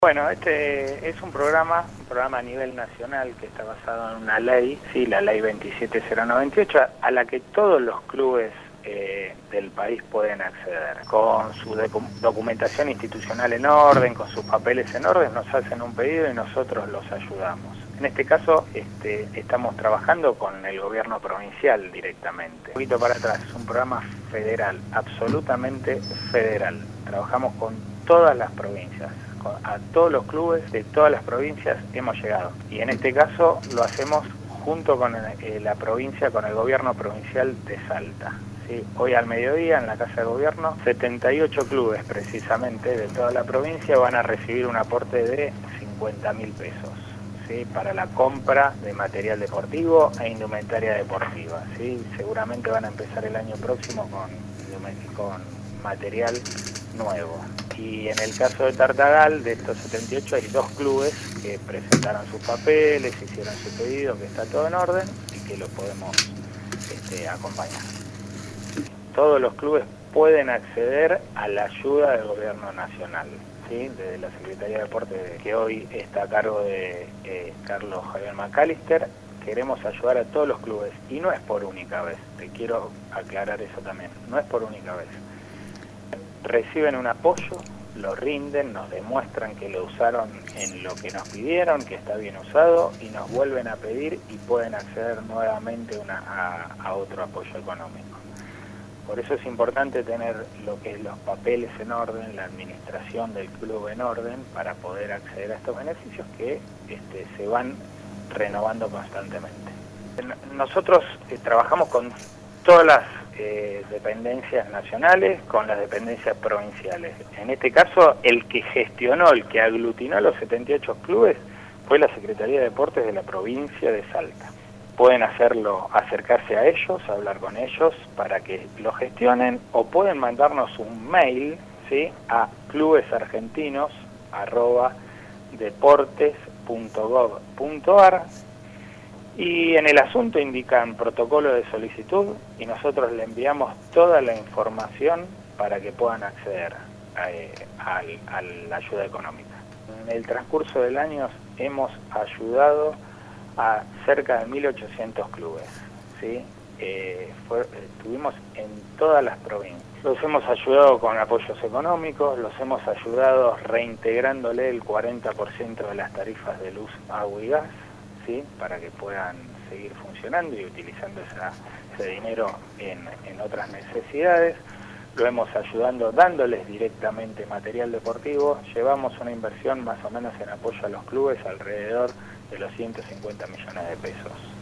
Bueno, este es un programa a nivel nacional que está basado en una ley, sí, la ley 27098, a la que todos los clubes del país pueden acceder. Con su documentación institucional en orden, con sus papeles en orden, nos hacen un pedido y nosotros los ayudamos. En este caso estamos trabajando con el gobierno provincial directamente. Un poquito para atrás, es un programa federal, absolutamente federal. Trabajamos con todas las provincias. A todos los clubes de todas las provincias hemos llegado. Y en este caso lo hacemos junto con la provincia, con el gobierno provincial de Salta. ¿Sí? Hoy al mediodía en la Casa de Gobierno, 78 clubes precisamente de toda la provincia van a recibir un aporte de 50.000 pesos. ¿Sí? Para la compra de material deportivo e indumentaria deportiva. ¿Sí? Seguramente van a empezar el año próximo con material nuevo. Y en el caso de Tartagal, de estos 78, hay 2 clubes que presentaron sus papeles, hicieron su pedido, que está todo en orden y que lo podemos acompañar. Todos los clubes pueden acceder a la ayuda del gobierno nacional, ¿sí? Desde la Secretaría de Deporte, que hoy está a cargo de Carlos Javier McAllister, queremos ayudar a todos los clubes. Y no es por única vez, te quiero aclarar eso también, no es por única vez. Reciben un apoyo, lo rinden, nos demuestran que lo usaron en lo que nos pidieron, que está bien usado, y nos vuelven a pedir y pueden acceder nuevamente a otro apoyo económico. Por eso es importante tener lo que es los papeles en orden, la administración del club en orden, para poder acceder a estos beneficios que se van renovando constantemente. Nosotros trabajamos con todas las dependencias nacionales, con las dependencias provinciales. En este caso, el que gestionó, el que aglutinó los 78 clubes fue la Secretaría de Deportes de la provincia de Salta. Pueden hacerlo, acercarse a ellos, hablar con ellos para que lo gestionen, o pueden mandarnos un mail, ¿sí? A clubesargentinos@deportes.gov.ar, y en el asunto indican protocolo de solicitud y nosotros le enviamos toda la información para que puedan acceder a la ayuda económica. En el transcurso del año hemos ayudado a cerca de 1.800 clubes, ¿sí? Estuvimos en todas las provincias. Los hemos ayudado con apoyos económicos, los hemos ayudado reintegrándole el 40% de las tarifas de luz, agua y gas, ¿sí? Para que puedan seguir funcionando y utilizando ese dinero en otras necesidades. Lo hemos ayudando dándoles directamente material deportivo. Llevamos una inversión más o menos en apoyo a los clubes alrededor de los 150 millones de pesos.